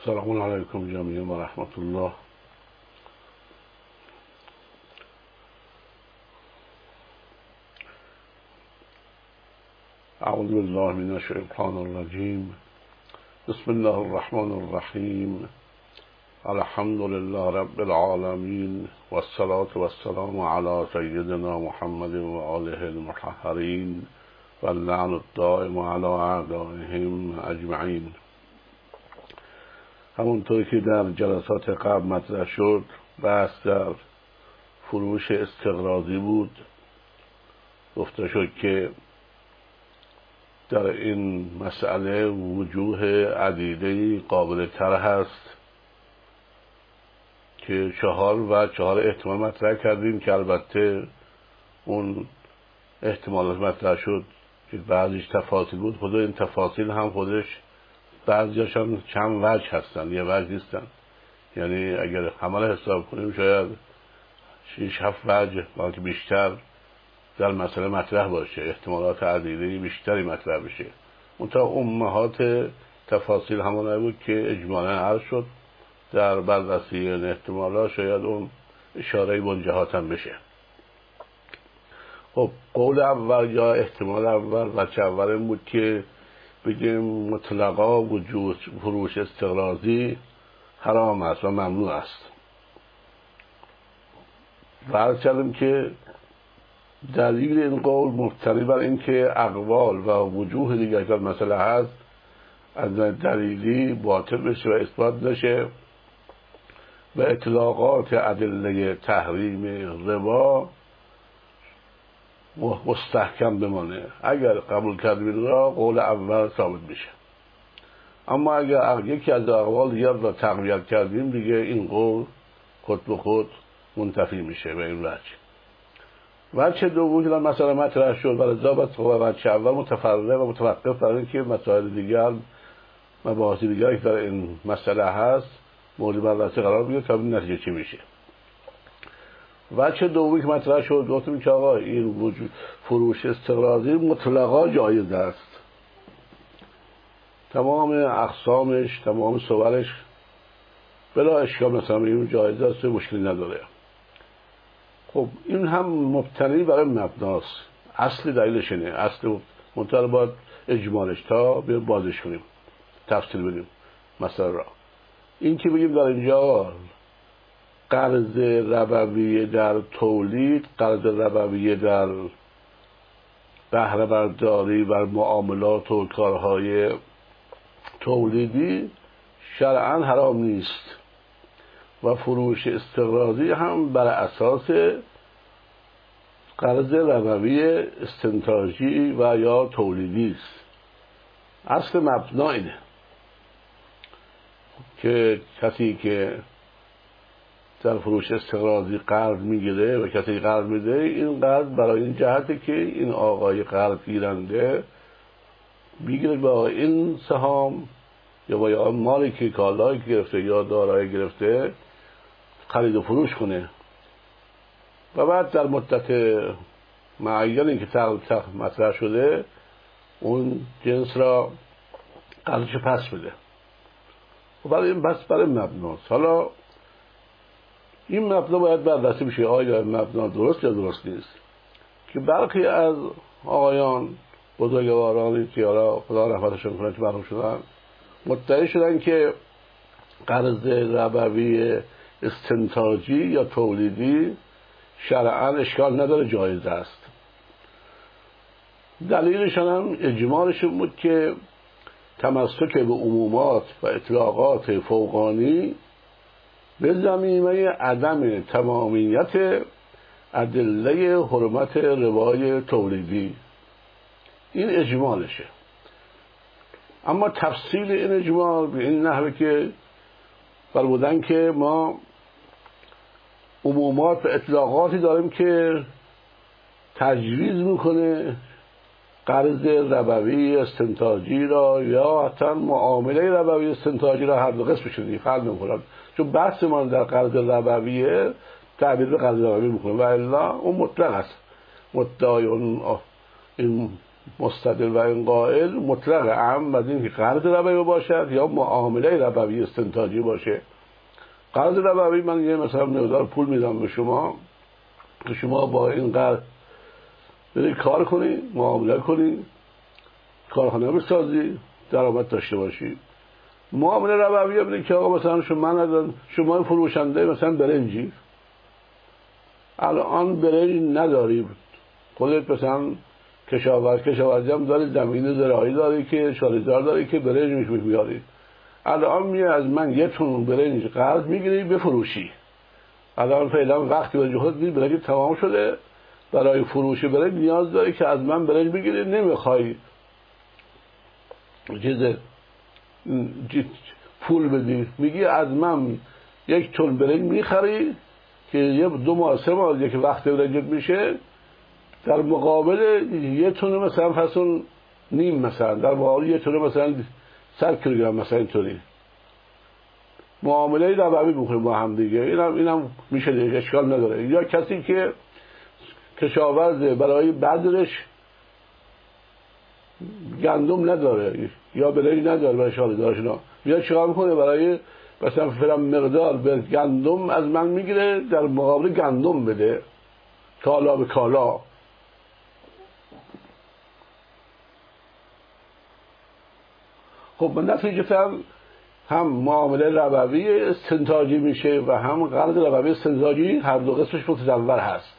السلام علیکم جمیعا و رحمت الله. اعوذ بالله من الشیطان الرجیم. بسم الله الرحمن الرحیم. الحمد لله رب العالمین و الصلاة و السلام علی سیدنا محمد و آله المطهرین و اللعن الدائم علی اعدائهم اجمعین. همونطور که در جلسات قبل مطرح شد، بحث در فروش استقراضی بود. گفته شد که در این مسئله وجوه عدیده قابل طرح هست که چهار احتمال مطرح کردیم که البته اون احتمالات مطرح شد که بعضیش تفاصیل بود. خود این تفاصیل هم خودش بعضیش هم چند وجه هستن، یه وجه نیستن. یعنی اگر همه حساب کنیم شاید 6-7 وجه بلکه بیشتر در مسئله مطرح باشه، احتمالات عدیده بیشتری مطرح بشه. منتها امهات تفاصیل همون بود که اجمالاً عرض شد. در بررسی این احتمالات شاید اون اشاره به اون جهات هم بشه. خب قول اول یا احتمال اول وجه اول این بود که بگیم مطلقا وجود فروش استقراضی حرام است و ممنوع است. و عرض کردیم که دلیل این قول مبتنی بر این که اقوال و وجوه دیگر که مسئله هست از دلیلی باطل بشه و اثبات نشه و اطلاقات ادله تحریم ربا مستحکم بمانه. اگر قبول کردیم را قول اول ثابت میشه، اما اگر یکی از اقوال دیگر را تقویت کردیم دیگه این قول خود به خود منتفی میشه. به این وجه دوم که مسئله مطرح شد برای ضابط وجه اول متفرع و متوقف برای اینکه مسائل دیگر مباحث دیگر که در این مسئله هست مورد بررسی قرار بگیره تا ببینیم نتیجه چی میشه. وجه دومی که مطرح شد گفتیم که آقا این وجود فروش استقراضی مطلقا جایز است، تمام اقسامش تمام صورش بلا اشکال مثلا این جایز است و مشکلی نداره. خب این هم مبتنی برای مبناست، اصل دلیلش اینه، اصل منطقه باید اجمالش تا بیا بازش کنیم تفصیل بدیم مثلا را. این که بگیم در اینجا قرض ربوی در تولید، قرض ربوی در بهره برداری و معاملات و کارهای تولیدی شرعاً حرام نیست و فروش استقراضی هم بر اساس قرض ربوی استنتاجی و یا تولیدی است. اصل مبنا اینه که کسی که در فروش استقراضی قرض میگیره و کسی قرض میده، این قرض برای این جهته که این آقای قرض گیرنده میگیره با این سهام یا با آن مالی که کالایی گرفته یا دارایی گرفته خرید و فروش کنه و بعد در مدت معینی که مطرح شده اون جنس را قرضش پس بده. و برای این بس برای مبناست. حالا این مبنا باید بررسی بشه آیا مبنا درست یا درست نیست. که برخی از آقایان بزرگوارانی که خدا رحمتشون کنه که مرحوم شدن مدعی شدن که قرض ربوی استنتاجی یا تولیدی شرعاً اشکال نداره، جایز است. دلیلشان هم اجمالشون بود که تمسک به عمومات و اطلاقات فوقانی به ضمیمه عدم تمامیت ادله حرمت ربای تولیدی، این اجمالشه. اما تفصیل این اجمال به این نحوه که فرمودن که ما عمومات و اطلاقاتی داریم که تجویز میکنه قرض ربوی استنتاجی را یا حتی معامله ربوی استنتاجی را هر دو قسم شدی فرق نمی‌کنه، چون بحث ما در قرض ربویه تعبیر به قرض ربوی میکنه و الا اون مطلق است. مدعای این مستدل و این قائل مطلق اعم از این که قرض ربوی باشد یا معامله ربوی استنتاجی باشه. قرض ربوی من یه مثلا مقدار پول میدم به شما که شما با این قرض برید کار کنی، معامله کنی، کارخانه بسازی، درآمد داشته باشی. معامله ربوی برید که آقا مثلا شما فروشنده مثلا برنجی، الان برنج نداری، خودت مثلا کشاورزی هم داری، زمین زراعی داری که شالیدار داری که برنج میاری، الان میای از من یه تون برنج قرض میگیری بفروشی. الان فعلا وقتی به خودت میگی برنج تمام شده، برای فروش برنج نیاز داری که از من برنج بگیری، نمیخوای پول بدی، میگی از من یک تون برنج میخری که یه 2 ماه 3 ماه دیگه که وقت برنجت میشه، در مقابل یه تونه مثلا فصل نیم، مثلا در مقابل یه تونه مثلا 100 کیلوگرم مثلا اینطوری معامله ربوی میکنیم با هم دیگه. اینم میشه دیگه، اشکال نداره. یا کسی که کشاورزه برای بذرش گندم نداره یا برنج نداره برای شالیدارش، یا چیکار میکنه برای مثلا فلان مقدار به گندم از من میگیره، در مقابل گندم بده کالا به کالا. خب من نتیجتا هم معامله ربوی استنتاجی میشه و هم قرض ربوی استنتاجی، هر دو قسمش متداول هست.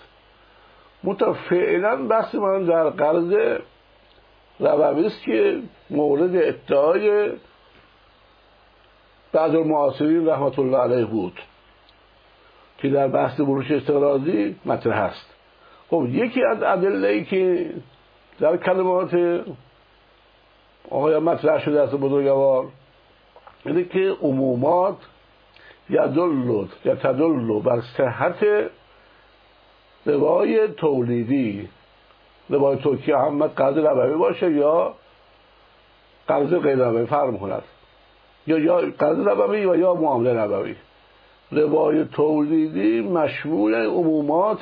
فعلا بحث من در قرض ربوی است که مورد ادعای بعض المعاصرین رحمت الله علیه بود که در بحث فروش استقراضی مطرح است. خب یکی از ادله‌ای که در کلمات آقای مطرح شده است بزرگوار اینه که عمومات یتدل بر صحت روای تولیدی، روای توکی احمد قرض ربوی باشه یا قرض غیر ربوی فرق می‌کند، یا قرض ربوی و یا معامله ربوی. روای تولیدی مشمول عمومات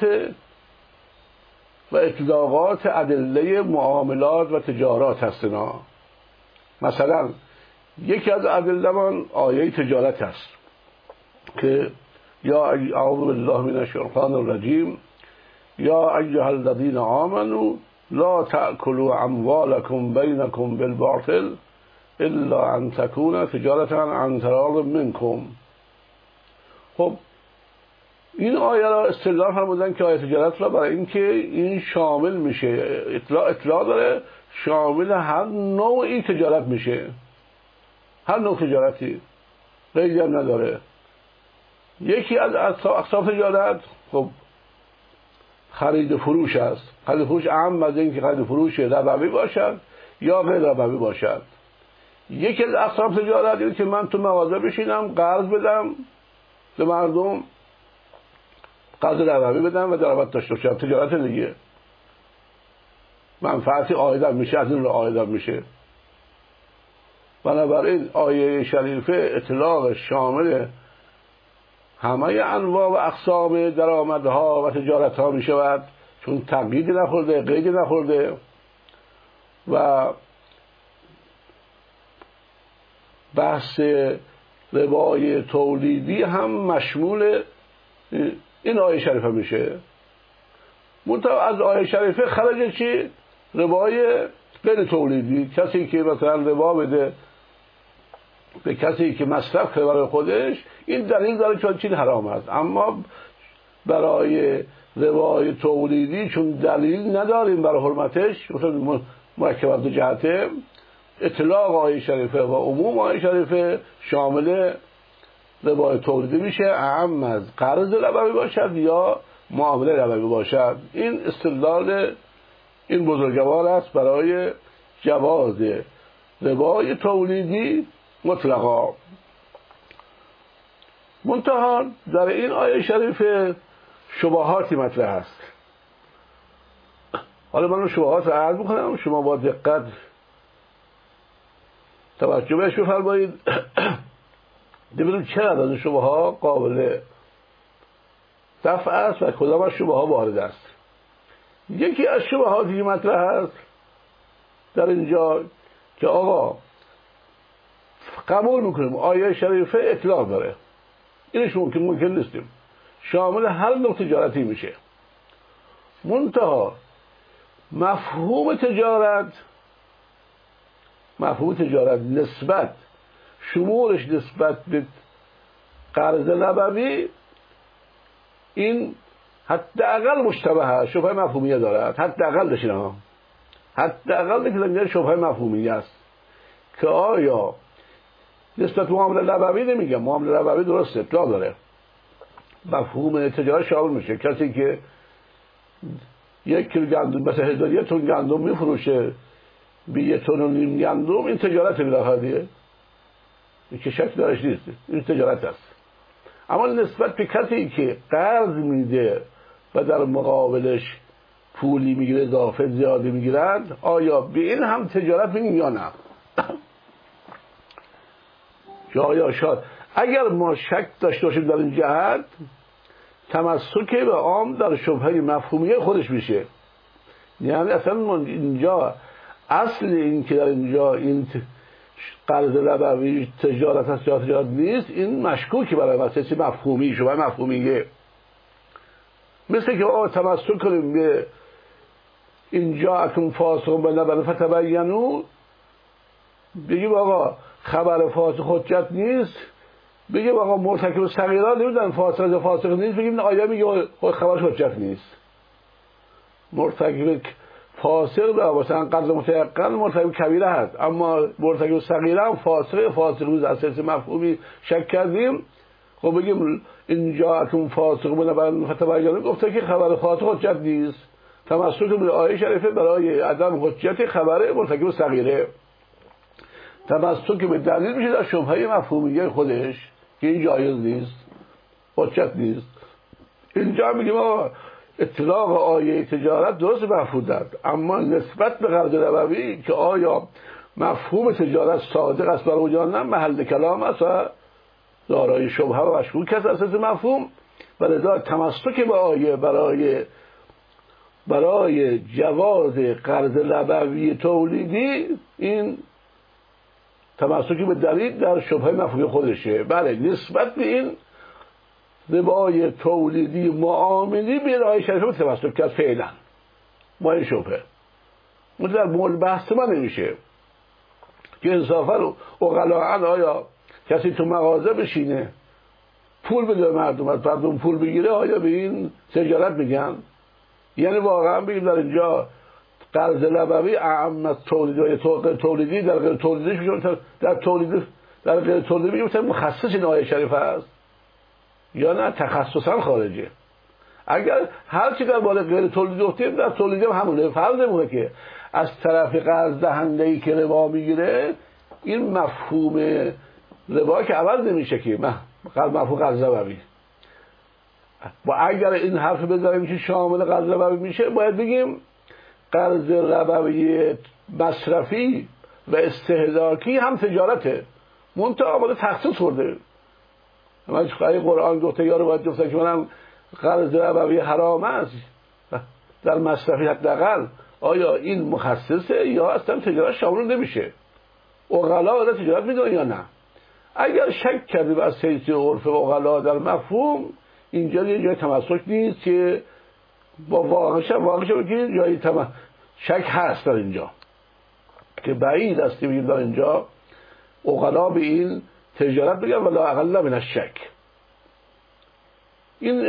و اطلاقات ادله معاملات و تجارات هستند. مثلا یکی از ادله‌مان آیه تجارت است که یا اعوذ بالله من الشیطان الرجیم یا ایها الذین آمنوا لا تأکلوا اموالکم بینکم بالباطل الا ان تکون تجارة عن تراض منکم. خب این آیه را استدلال فرمودن که آیه تجارت را برای اینکه این شامل میشه، اطلاع داره، شامل هر نوعی تجارت میشه، هر نوع تجارتی، قیدی هم نداره. یکی از اقسام تجارت خب خرید و فروش است. خرید و فروش اهم از این که خرید و فروش ربوی باشد یا غیر ربوی باشد. یکی از اقسام تجارت اینه که من تو مغازه بشینم قرض بدم به مردم، قرض ربوی بدم و درآمد داشته باشم، تجارت دیگه، منفعتی عایدم میشه، از این رو عایدم میشه. بنابراین آیه شریفه اطلاق شامل همه انواع و اقسام درآمدها و تجارتها می شود، چون تقییدی نخورده، قیدی نخورده. و بحث روای تولیدی هم مشمول این آیه شریفه میشه. منتها از آیه شریفه خرج چی؟ روای غیر تولیدی، کسی که مثلا ربا بده به کسی که مصرف کنه برای خودش، این دلیل داره چون چیز حرام است. اما برای روای تولیدی چون دلیل نداریم برای حرمتش، مثلا مرکب از دو جهته، اطلاق آیه شریفه و عموم آیه شریفه شامل روای تولیدی میشه، اعم از قرض ربوی باشد یا معامله ربوی باشد. این استدلال این بزرگوار است برای جواز روای تولیدی مطلقا. منتها در این آیه شریفه شبهاتی مطرح است. حالا من شبهات رو عرض میکنم، شما با دقت توجه بهش بفرمایید ببینیم چقدر از شبهات قابل دفع است و کدام از شبهات وارد است. یکی از شبهاتی که مطرح است در اینجا که آقا قبول میکنیم آیه شریفه اطلاق داره، اینش ممکن نیستیم، شامل هر نوع تجارتی میشه. منتها مفهوم تجارت نسبت شمولش نسبت به قرض نبوی این حداقل مشتبه هست، شبهه مفهومیه دارد، حداقل داشتین حداقل که در شبهه مفهومیه است که آیا نسبت معامله نبوی نمیگم، معامله نبوی درست اطلاق داره، مفهوم تجارت شامل میشه. کسی که 1 کیلو گندم مثلا 1000 تن گندم میفروشه به 1.5 تن گندم، این تجارت بالاخره این که شک درش نیست، این تجارت است. اما نسبت به کسی که قرض میده و در مقابلش پولی میگیره اضافه زیادی میگیرند، آیا به این هم تجارت میگیم یا نه؟ یا شاید اگر ما شک داشته باشیم در این جهت، تمسک به عام در شبهه مفهومیه خودش میشه. یعنی اصلا اینجا اصل این که در اینجا این قرض نبوی تجارت هست یا تجارت نیست، این مشکوکی برای مسئله مفهومی، شبهه مفهومیه. مثل که آقا تمسک کنیم به اینجا اکون فاسق به نبن فتبینو، بگیم آقا خبر فاسق حجت نیست، بگیم آقا مرتکب صغیرا نمیدونن فاسق نیست، بگیم آیا میگه خبرش حجت نیست. مرتکب فاسق به مثلا قتل متيقن مرتکب کبیره هست، اما مرتکب صغیره هم فاسق روز اساس مفهومی شک کردیم، خب بگیم اینجا اکون فاسق به نبن فتبینو گفته که خبر فاسق حجت نیست، تمسک به آیه شریفه برای عدم حجت خبر مرتکب صغیره، تمسک به دلیل میشه در شبهه مفهومیه خودش که این جایز نیست، حجت نیست. اینجا میگیم آقا اطلاق آیه تجارت درست مفهوم داد، اما نسبت به قرض نبوی که آیا مفهوم تجارت صادق است برای یا نه، محل کلام است و دارای شبهه و مشکوک است اساس مفهوم، و لذا تمسک به آیه برای جواز قرض نبوی تولیدی، این تمسک به دلیل در شبهه مفهومی خودشه. بله نسبت به این ربای تولیدی معاملی به آیه شریفه تمسک کرد فعلا با این شبهه، در مورد بحث من نمیشه که انصافا اقلاعا آیا کسی تو مغازه بشینه پول بده مردم پول بگیره، آیا به این تجارت میگن؟ یعنی واقعا بگیم در اینجا قرض نبوی اعم از تولیدی در غیر تولیدیش میگم، در غیر تولیدی میگم مخصص این آیه شریفه است یا نه تخصصا خارجه. اگر هر چی در مورد غیر تولیدی گفتیم در تولیدی هم همونه، فرض نمونه که از طرف قرض دهنده‌ای که ربا میگیره این مفهوم ربا که عوض نمیشه که مفهوم قرض نبوی، و اگر این حرف بذاریم که شامل قرض نبوی میشه، باید بگیم قرض نبوی مصرفی و استهلاکی هم تجارته، منتها آمده تخصیص خورده. من قرآن گفته یارو باید گفتن که منم قرض نبوی حرام است در مصرفی حداقل، آیا این مخصصه یا اصلا تجارت شامل نمیشه؟ عقلا ولی تجارت میدونن یا نه؟ اگر شک کردیم از حیث عرف عقلا در مفهوم، اینجا یه جای تمسک نیست که با واقعش بگید جای شک هست در اینجا که بعید است که بگید در اینجا عقلا به این تجارت بگن ولا اقل من الشک. این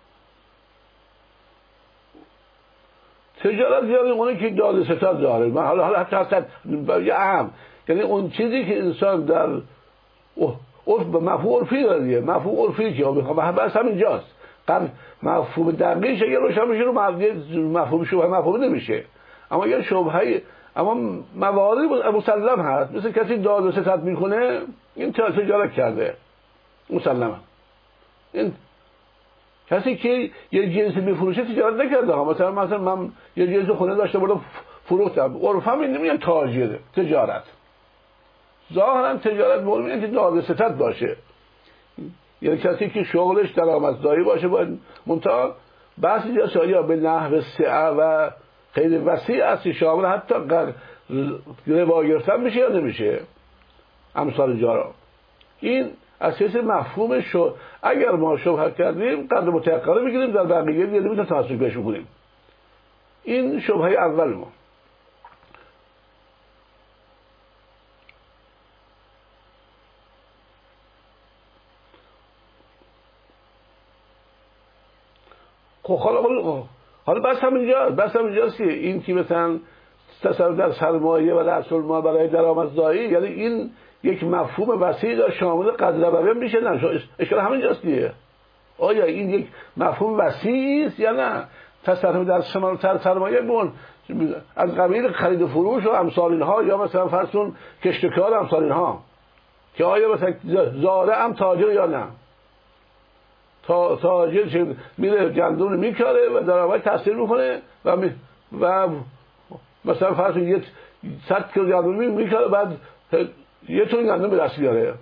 تجارت یعنی اونی که داد ستاد داره، من حالا حتی یه اهم، یعنی اون چیزی که انسان در عرف به مفهوم عرفی داره، مفهوم عرفی که میخوام بس همینجاست، مفهوم دقیقش اگه روشن بشه رو مفهوم شبهه مفهوم نمیشه. اما اگر شبهه اما مواردی مسلم هست، مثل کسی داد و ستد میکنه این تجارت کرده مسلمه. این کسی که یه جنس میفروشه تجارت نکرده ها، مثلا من یه جنس خونه داشته بودم فروختم، عرفم این نمیگن تاجره، تجارت ظاهرا تجارت مهمه که داد و ستد باشه، یعنی کسی که شغلش درآمدزایی باشه باید منتها بحث جاسایی به نحو سعه و خیلی وسیع است، شامل حتی ربا گرفتن میشه یا نمیشه؟ امثال جارا این اساس مفهوم اگر ما شبهه کردیم قدر متيقنه میگیریم، در بقیه دیگه نمیتونیم تمسک بهش بکنیم. این شبهه اول ما. خب حالا بس همینجاست که این که مثلا تصرف در سرمایه و رأس المال برای درآمدزایی، یعنی این یک مفهوم وسیع داره شامل قدر ربوی میشه. نه اشکال همینجاست دیگه. آیا این یک مفهوم وسیعی است یا نه؟ تصرف در سرمایه بون از قبیل خرید و فروش و امثال اینها، یا مثلا فرض کن کشتکار امثال اینها، که آیا مثلا زاره هم تاجر یا نه؟ تاجر میره گندم میکاره و درآمد تاثیر میکنه و مثلا فرض کن 100 کیلو گندم میکاره، بعد 1 تن گندم به دست میاره.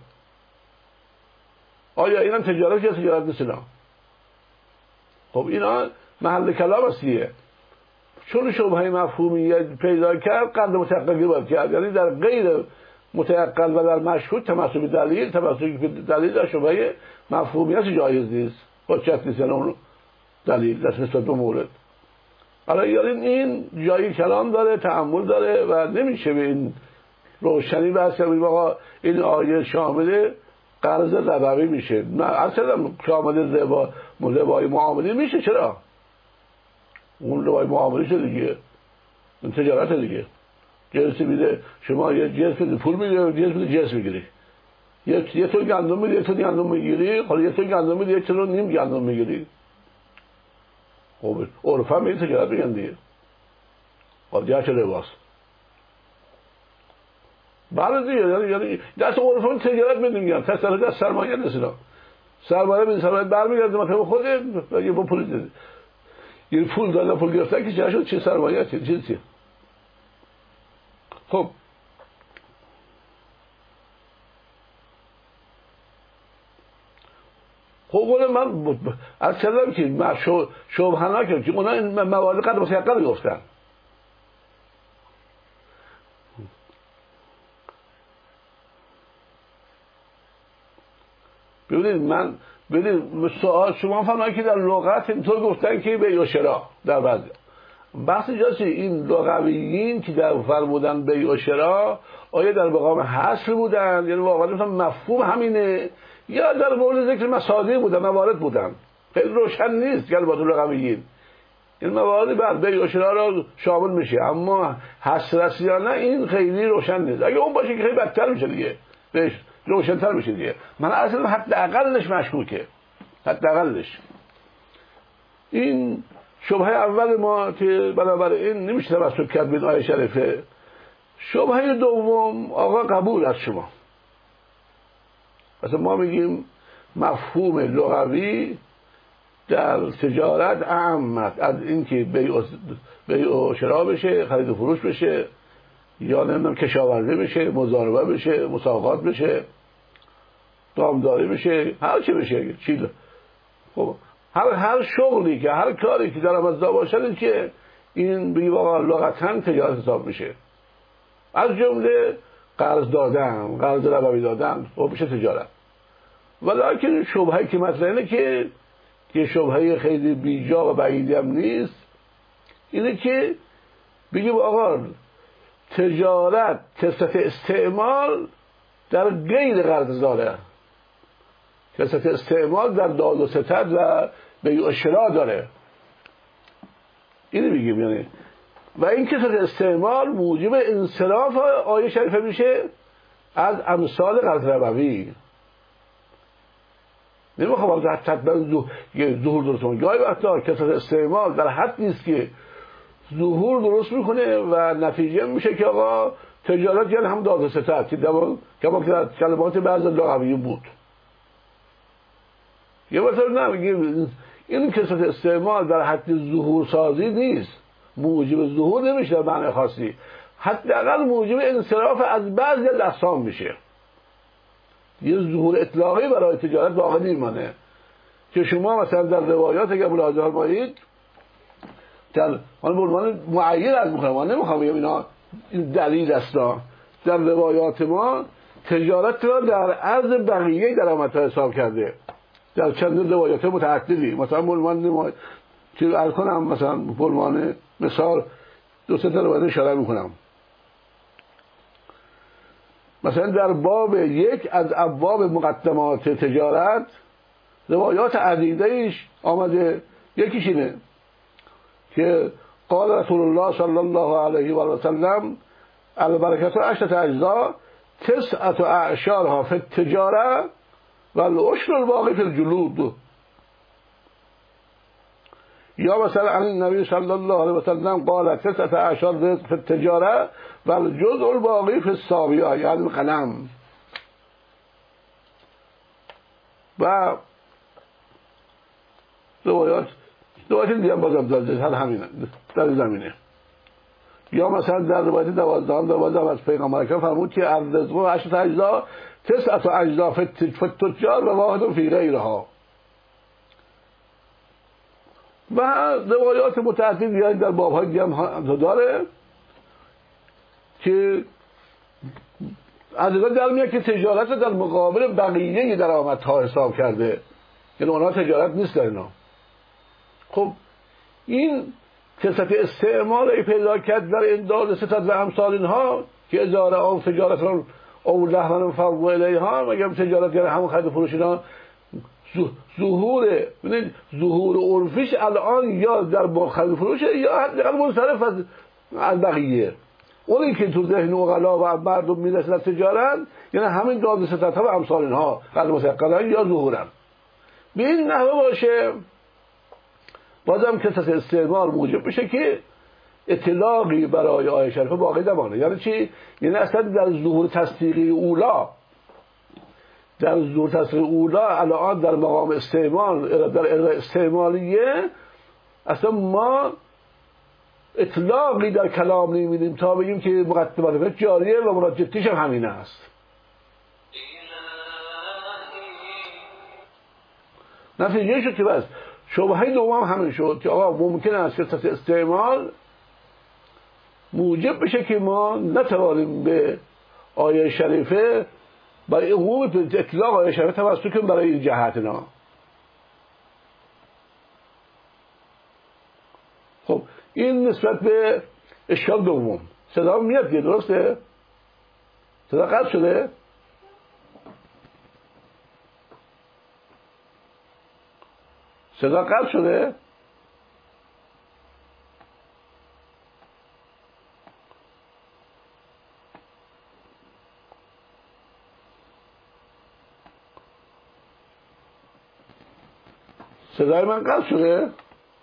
آیا اینم تجارت یا تجارت نیست؟ نه. خب اینا محل کلام است دیگه. چون شبهه مفهومی پیدا کرد قدر متيقن باید کرد، یعنی در غیر متيقن و در مشکوک تمسک به دلیل در شبهه مفهومیت جایز نیست، حجت نیست. یعنی اون دلیل در نسبت به مورد. حالا یعنی این جایی کلام داره، تأمل داره و نمیشه به این روشنی بحث کنیم آقا این آیه شامل قرض ربوی میشه. نه اصلا شامل ربای معامله میشه. چرا؟ اون ربای معامله شده دیگه، اون تجارت دیگه. جنس میده، شما یه جنس میده پول میده، جنس میده جنس میگیری. یه تو گندم میده، یه تو گندم میگیری. حالا یه تو گندم میده، یه تو نیم گندم میگیری. خب عرفا به این تجارت میگن دیگه. خب جهش رباست. بله دیگه، یعنی دست عرفا تجارت میگن، تصرف در سرمایه نیست. سرمایه به سرمایه برمیگرده مثلا خود یه با پول دیده. یه پول دادن پول گرفتن که چه شد؟ چه سرمایه چیه؟ خب قول من از کردم که من شبهه نکردم که اونا این موارد قدر متيقن گفتن. ببینید سوال شما فهمید که در لغت اینطور گفتن که بیع و شرا در بعضی بحث جاست. این لغویین که در فرمودن بیع و شرا آیا در مقام حصر بودن، یعنی واقعا مثلا مفهوم همینه، یا در مورد ذکر مصادیق بودن، موارد بودن؟ خیلی روشن نیست که البته لغویین این موارد بعد بیع و شرا را شامل میشه، اما حصر است یا نه این خیلی روشن نیست. اگه اون باشه که خیلی بدتر میشه دیگه، بهش روشن‌تر میشه دیگه. من اصلا حداقلش مشکوکه، حداقلش. این شبهه اول ما که بنابراین نمیشه تمسک کرد به این آیه شریفه. شبهه دوم آقا قبول از شما. مثلا ما میگیم مفهوم لغوی در تجارت اعمت از اینکه بیع و شرا بشه، خرید و فروش بشه، یا نمیدونم کشاورزی بشه، مزاربه بشه، مساقات بشه، دامداری بشه، هر چی بشه، چیل. خب هر شغلی که هر کاری که درآمدزا باشه این که این به واقع لغتاً تجارت حساب میشه. از جمله قرض دادن، قرض ربوی دادن، خب میشه تجارت. ولی شبهه‌ای که مطرح اینه که شبهه خیلی بیجا و بعیدی هم نیست، اینه که بگیم آقا تجارت کسرت استعمال در غیر قرض داره، کسرت استعمال در داد و ستد و بیع و شرا داره. اینو میگیم یعنی و این کسرت استعمال موجب انصراف آیه شریفه میشه از امثال قرض ربوی. نمیخوام حتما ظهور درست کنم. گاهی وقتا کسرت استعمال در حد نیست که ظهور درست میکنه و نتیجه میشه که آقا تجارت یعنی هم داد و ستد که در کلمات بعض لغوی بود. یه مثلا نمیگیم این کسرت استعمال در حد ظهور سازی نیست، موجب ظهور نمیشه در معنی خاصی، حداقل موجب انصراف از بعضی از اقسام میشه. یه ظهور اطلاقی برای تجارت واقع نمیمانه که شما مثلا در روایات اگر ملاحظه فرمایید من به عنوان معین از میخوام، من نمیخوام بگم اینا این دلیل است. در روایات ما تجارت را در عرض بقیه درآمدها حساب کرده، در چند روایات متعددی. مثلا عنوان که عرض کنم، مثلا عنوان مثال دو سه تا روایت اشاره میکنم. مثلا در باب یک از ابواب مقدمات تجارت روایات عدیده ایش آمده. یکیش اینه که قال رسول الله صلی الله علیه و سلم البرکت عشرة اجزاء تسعة اعشارها فی التجاره و العشر الباقی فی الجلود. یا مثلا عن النبی صلی الله علیه و سلم قال تسعة اعشار رزق فی التجاره و الجزء الباقی فی الساقیه، یعنی قلم. و روایات دیگه بازم داده همینه در زمینه. یا مثلا در روایت 12 از پیغمبر اکرم فرمود که الرزق عشرة اجزاء تسعة اجزاء فی التجار و واحد فی غیرها. و روایات متعددی یعنی در باب‌های دیگه هم داره که از اینجا در میاد که تجارت در مقابل بقیه درآمدها حساب کرده، یعنی اونها تجارت نیست در اینا. خب این کسرت استعمال ای پیدا کرد در انداز ستاد و امثال اینها که اداره آن تجارت را او لحمن فوق الیها، مگر تجارت یعنی همون خرید و فروش اینا ظهور عرفیش الان یا در خرید و فروش یا حداقل منصرف از بقیه. اونی که تو ذهن عقلا و مردم میرسه تجارت یعنی همین داد ستاد و امثال اینها قدر مسقلا یا ظهورن. به این نحوه باشه بازم کسرت استعمال موجب بشه که اطلاقی برای آیه شریفه باقی نمانه. یعنی چی؟ یعنی اصلا در ظهور تصدیقی اولا، در ظهور تصدیقی اولا الان در مقام استعمال، در ارائه استعمالیه اصلا ما اطلاقی در کلام نمیدیم تا بگیم که مقدمات جاریه و مراد جدیش هم همین است. نتیجه شد که بس شبهه دوم همین شد که آقا ممکن است کسرت استعمال موجب بشه که ما نتوانیم به آیه شریفه برای عموم اطلاق آیه شریفه توسط کنیم برای این جهتنا. خب این نسبت به اشکال دوم. صدا میاد دیگه، درسته؟ صدا قطع شده؟ صدا قطع شده؟ صدای من قطع شده؟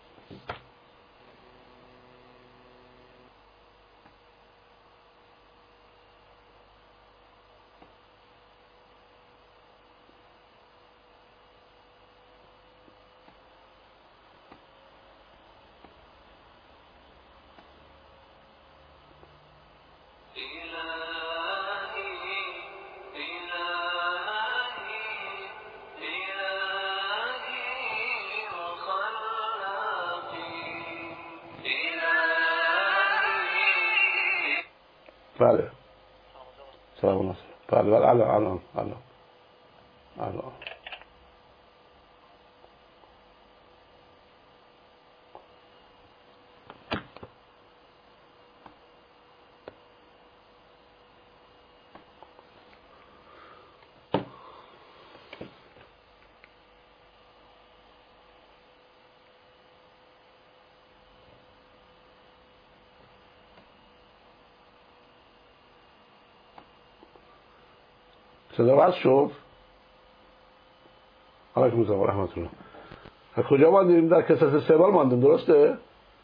بله سلام علیکم. بله الان صدا بس شد. علیکم السلام و رحمت الله. از کجا ماندیم؟ در کسرت استعمال ماندیم، درسته؟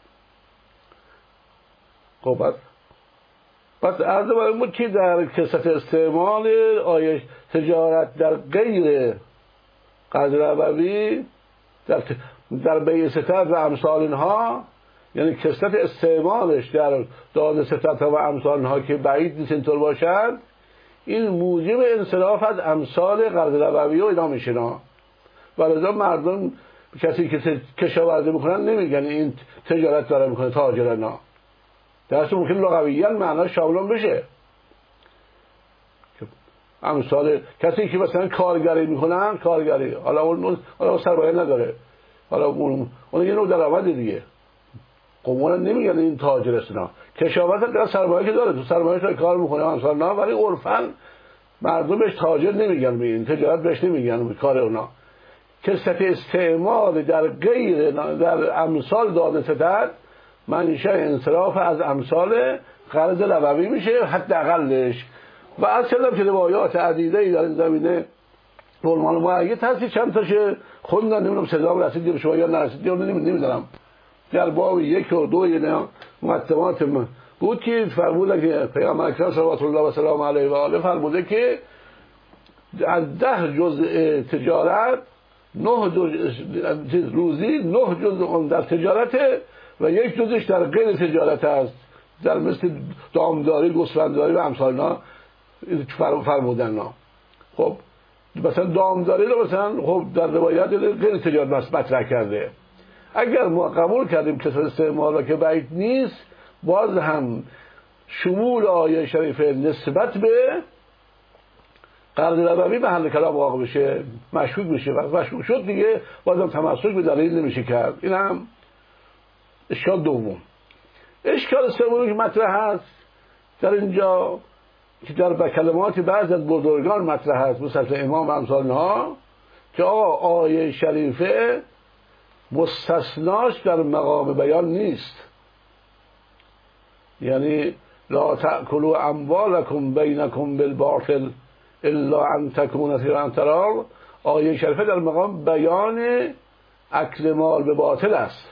خب بس عرض برمون که در کسرت استعمال آیه تجارت در غیر قرض ربوی در بیع ستاد و امثال اینها، یعنی کسرت استعمالش در داد ستاد و امثال اینها که بعید نیست اینطور باشد، این موجب انصراف از امثال قرض ربوی و اینا میشنا. ولذا مردم کسی که کشاورزی میکنن نمیگن این تجارت داره میکنه، تاجر. نه، درست ممکن لغویاً معناش شامل بشه. امثال کسی که مثلا کارگری میکنن، کارگری، حالا اون سرمایه نداره، حالا اون یه نوع درآمد دیگه. قومون نمیگن این تاجر است، نه کشاورز در سرمایه که داره، تو سرمایه داره کار میکنه امثال نه، ولی عرفاً مردم بهش تاجر نمیگن، به این تجارت بهش نمیگن، به کار اونا. کسرت استعمال در غیر در امثال داده شدن منشأ انصراف از امثال قرض لغوی میشه حداقلش. و از کردم که روایات عدیده‌ای در این زمینه فرمان معید هستی، چند تاشه خوندن، نمیدونم صدام رسید به شما یا نرسید یا نمیدونم. در باب 1 و 2 مقدمات بود که فرمودن که پیامبر اکرم صلوات الله و سلام علیه و آله فرموده که از 10 جزء تجارت 9 روزی 9 جزء در تجارته و 1 جزءش در غیر تجارت است، در مثل دامداری، گوسفندداری و امثالنا فرمودن. خب مثلا دامداری رو مثلا خب در روایت غیر تجارت مطرح کرده. اگر ما قبول کردیم که استعمال را که بعید نیست، باز هم شمول آیه شریفه نسبت به قرض لغوی محل کلام واقع بشه، مشکوک بشه. وقت مشکوک شد دیگه بازم تمسک به دلیل نمیشه کرد. این هم اشکال دوم. اشکال سومی که مطرح هست در اینجا که در کلمات بعض از بزرگان مطرح هست، مثل امام و امثالها، که آقا آیه شریفه مستثناش در مقام بیان نیست. یعنی لا تأکلوا اموالکم بینکم بالباطل الا ان تکون تجارة تراض، آیه شریفه در مقام بیان اکل مال به باطل است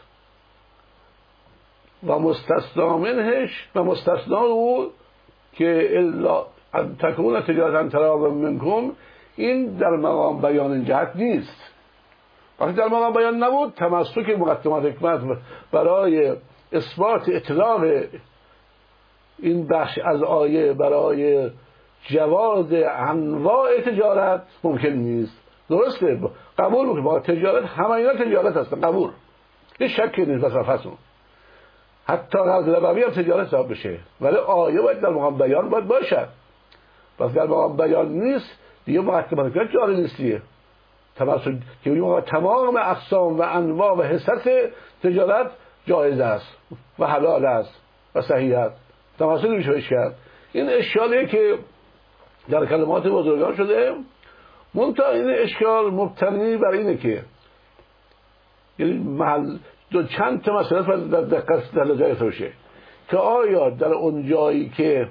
و مستثنا منهش و مستثنا او که الا ان تکون تجارة تراض منکم، این در مقام بیان این جهت نیست. وقتی در مقام بیان نبود، تمسک مقدمات حکمت برای اثبات اطلاق این بخش از آیه برای جواز انواع تجارت ممکن نیست. درسته، قبول میکنم با تجارت، همه اینا تجارت هستن، قبول، هیچ شکی نیست. بسافه‌تون حتی قرض لغوی هم تجارت حساب بشه، ولی آیه باید در مقام بیان باید باشد. پس در مقام بیان نیست دیگه، مقدمات حکمت جاری نیست دیگه. تمسک که تمام اقسام و انواع و حصص تجارت جایز است و حلال است و صحیح است، تمسک میشه کرد. این اشکالیه که در کلمات بزرگان شده. منتها این اشکال مبتنی بر اینه که یعنی محل دو چند تا مسئله در دقت در جای توشه که آیا در اون جایی که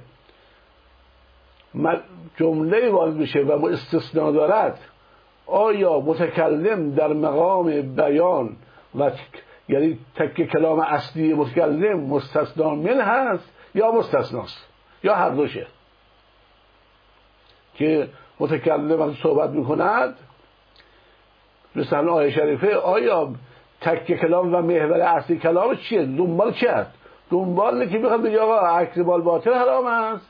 جمله وارد میشه و استثناء دارد، آیا متکلم در مقام بیان و یعنی تک کلام اصلی متکلم مستثنا من هست یا مستثناست، یا هر دوشه؟ که متکلم وقتی صحبت میکند مثلا آیه شریفه، آیا تک کلام و محور اصلی کلام چیه؟ دنبال چی است؟ دنبال که میخواد بگه آقا اکل مال باطل حرام است،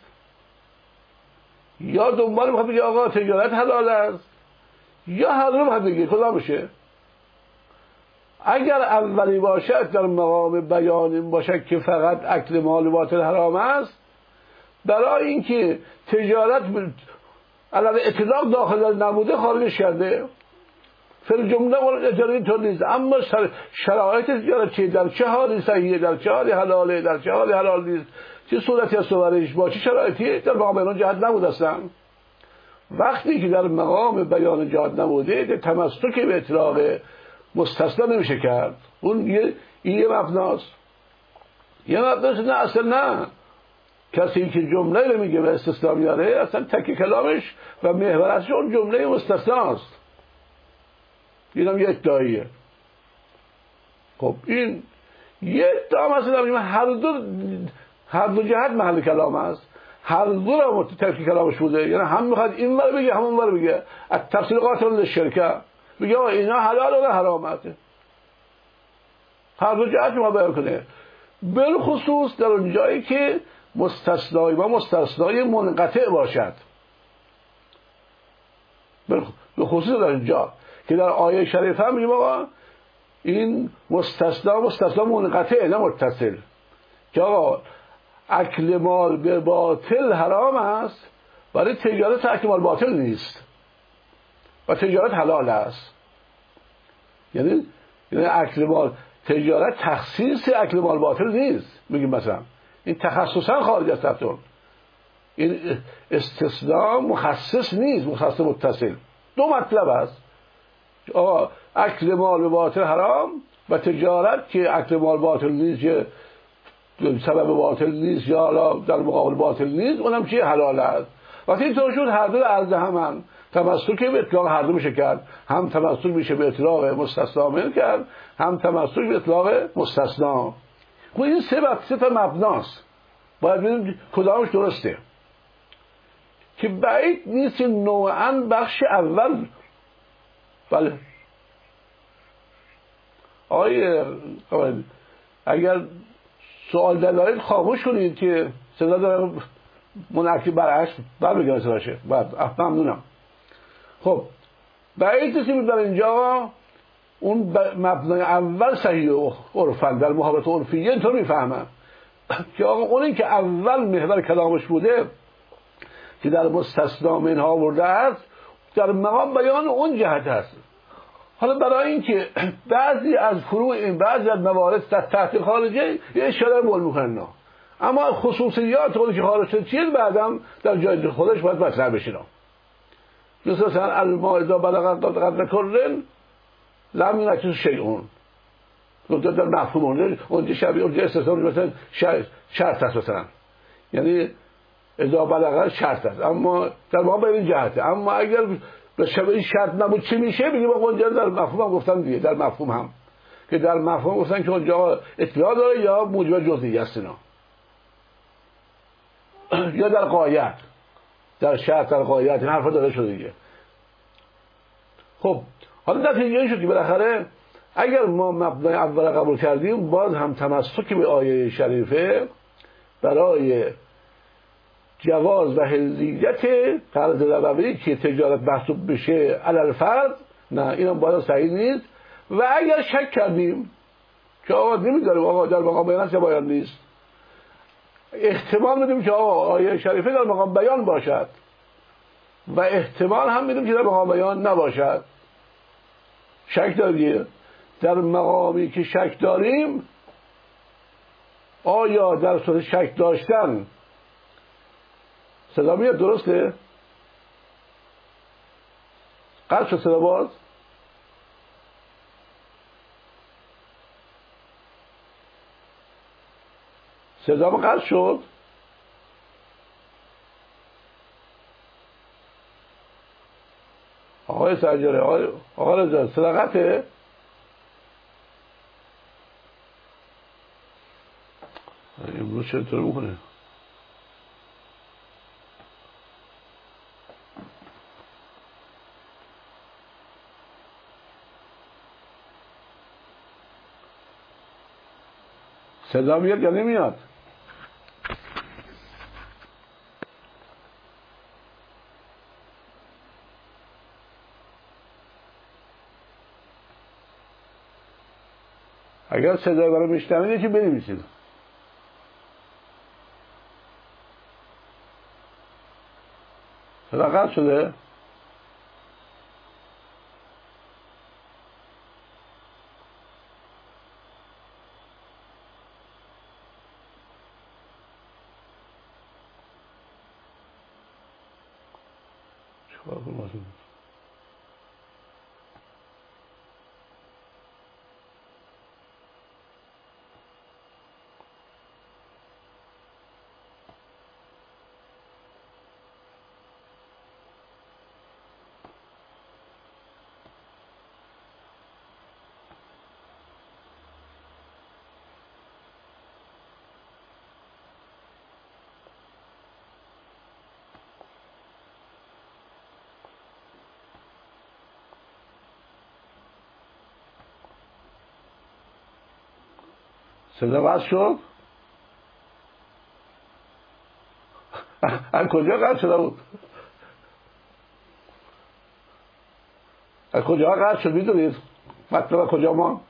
یا دنبال میخواد بگه آقا تجارت حلال است، یا هر دو میخواد بگه؟ کدام بشه؟ اگر اولی باشد در مقام بیان این باشد که فقط اکل مال باطل حرام است، برای اینکه تجارت علاوه اطلاق داخل نموده خارجش کرده، فر جمله مورد اجاره اینطور نیست. اما شرایط تجارت چیه؟ در چه حالی صحیحه، در چه حالی حلاله، در چه حالی حلال نیست، چه صورتی از صورش، با چه شرایطی، در مقام بیان جهت نبود اصلا. وقتی که در مقام بیان جهت نبوده، تمسک به اطلاق مستثنا نمیشه کرد. اون یه مبناست. یه مبناست نه، اصلا نه. کسی که جمله رو میگه و استثنا میاره، اصلا تک کلامش و محورش اون جمله مستثناست. اینم یه ادعاییه. خب این یه ادعا مثلا هر دو جهت محل کلام است، هر دو را تک کلامش بوده، یعنی هم میخواد این ور بگه هم اون ور بگه. از تفصیل قاطع للشرکه بگه اینا حلال و حرامت، هر دو جهت ما بیان کنه. بالخصوص در اون جایی که مستثنای و مستثنای منقطع باشد، به خصوص در اینجا که در آیه شریفه هم میگیم آقا این مستثنا منقطع نه متصل، که آقا اکل مال به باطل حرام است ولی تجارت اکل مال باطل نیست و تجارت حلال است. یعنی اکل مال تجارت تخصیص اکل مال باطل نیست. میگیم مثلا این تخصصا خارج از تحتون، این استثناء مخصص نیست، مخصص متصل. دو مطلب است. اکل مال به باطل حرام و تجارت که اکل مال باطل نیست، که سبب باطل نیست یا حالا در مقابل باطل نیست، اونم چیه؟ حلال است. وقتی اینطور شد هر دو عرض همن، تمسک به اطلاق هر دو میشه کرد. هم تمسک میشه به اطلاق مستثنا منه کرد، هم تمسک به اطلاق مستثنا. خب این سه تا مبناست، باید ببینیم کدامش درسته. که بعید نیست نوعاً بخش اول. بله آقای اگر سوال دارید خاموش کنید که صدا دارم منعکس برعکس بگم باشه. بعد ممنونم. خب بعید نیست در اینجا اون مبنای اول صحیح و عرفاً در محابط عرفیه اینطور میفهمن که آقا اونی که اول محور کلامش بوده که در مستثنا منها آورده است در مقام بیان اون جهت است. حالا برای اینکه بعضی از فروع این بعضی از موارد در تحت خارجه یه اشاره مول میکنن، اما خصوصیات اون که خارج شد چیز بعدم در جای خودش باید مطرح بشین. مثلا المائده بلغ قدر کلن لم ینقص شیء، در مفهوم اونجا شبیه اونجا استثنا مثلا شرط است، مثلا یعنی اذا بلغ شرط است، اما در واقع به این جهته. اما اگر به شبیه این شرط نبود چی میشه؟ بگیم اونجا در مفهوم هم گفتن دیگه، در مفهوم هم که در مفهوم گفتن که اونجا اطلاع داره یا موجب جزئی است اینا، یا در غایت، در شرط، در غایت، این حرفا داده شده دیگه. خب حالا نتیجه این شد که بالاخره اگر ما مبنای اول قبول کردیم باز هم تمسک به آیه شریفه برای جواز و حلیت قرض ربوی که تجارت محسوب بشه علی الفرض، نه اینم باید صحیح نیست. و اگر شک کردیم که آقا نمیداریم آقا در مقام بیان است یا بیان نیست، احتمال میدیم که آقا آیه شریفه در مقام بیان باشد و احتمال هم میدیم که در مقام بیان نباشد. شک داریم در مقامی که شک داریم، آیا در صورت شک داشتن صدا میاد؟ درسته؟ قطع شد صدا باز؟ صدا ما قطع شد؟ آقای سرجاره، آقای رضا صدا قطعه؟ امروز چطور میکنه؟ صدا میاد یا نمیاد؟ اگر صدای برای میشنوید یکی بنویسید. صدا قطع شده؟ چیکار کنم؟ صدا قطع شد؟ از کجا قطع شده بود؟ از کجا قطع شد میدونید؟ مطلب از کجا ما؟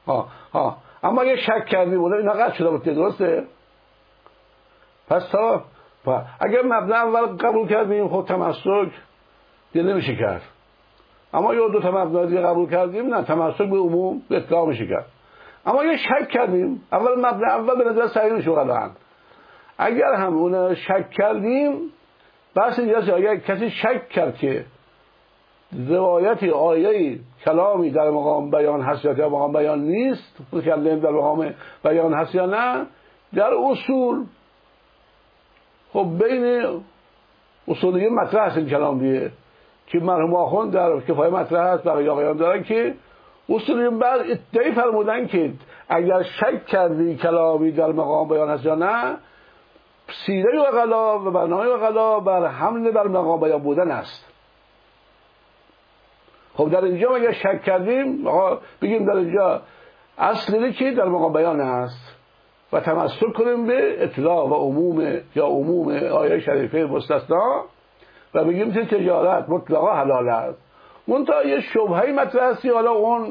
ها اما اگه شک کردیم اون اینا قطع شده بود، درسته؟ پس اگر مبدأ اول قبول کردیم خب تمسک دیگه نمیشه کرد، اما یه دو تا مبدأ دیگه قبول کردیم نه، تمسک به عموم به اطلاق میشه کرد. اما اگه شک کردیم اول مبدأ اول به نظر صحیح میشه قطعاً. اگر هم اون شک کردیم بس اینجاست اگر کسی شک کرد که روایتی آیه‌ای کلامی در مقام بیان هست یا در مقام بیان نیست، کلمه در مقام بیان هست یا نه، در اصول خب بین اصولیه مطرح هست این کلام دیگه که مرحوم آخوند در کفایه مطرح هست برای آقایان دارن که اصولیون بعد ادعای فرمودن که اگر شک کردی کلامی در مقام بیان هست یا نه، سیره اغلا و بنای اغلا بر حمل بر مقام بیان بودن است. خب در اینجا اگر شک کردیم بگیم در اینجا اصلی که در مقام بیان است و تمسک کنیم به اطلاع و عموم آیه شریفه مستثنا و بگیم که تجارت مطلقا حلال است. منتها یه شبهه‌ای مطرح است، حالا اون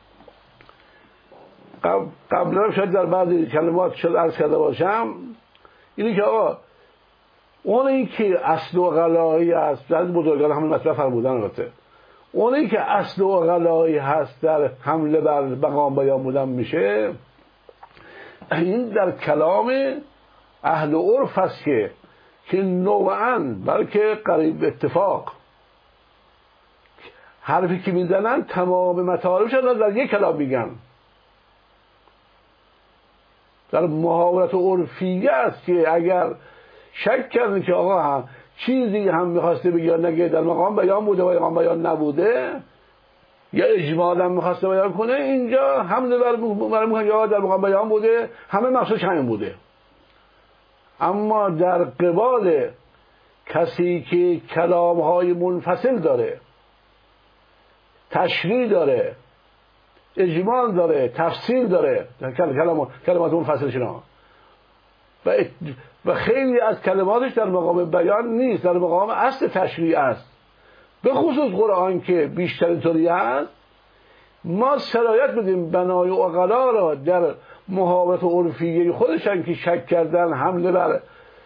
قبلا شاید در بعضی کلمات شد عرض کرده باشم، اینی که اونی که اصل و غلایی است، از بزرگان همون مطرح فرمودن البته، اونی که اصل و غلایی هست در حمله بر مقام بیان بودن میشه، این در کلام اهل عرف است که نوعاً بلکه قریب اتفاق حرفی که میزنن تمام مطالبش در یک کلام میگن. در محاورت عرفیه است که اگر شک کردن که آقا چیزی هم میخواسته بگه نگه در مقام بیان بوده و مقام بیان نبوده یا اجمالا میخواسته بیان کنه، اینجا حمله بر یا در مقام بیان بوده، همه مقصودش همین بوده. اما در قبال کسی که کلامهای منفصل داره، تشریح داره، اجمال داره، تفصیل داره، کلمات منفصل شنا و خیلی از کلماتش در مقام بیان نیست، در مقام اصل تشریع است، به خصوص قرآن که بیشتر اینطوری است. ما سرایت بدیم بنای و عقلا را در محاورت عرفیه خودشان که شک کردن حمله بر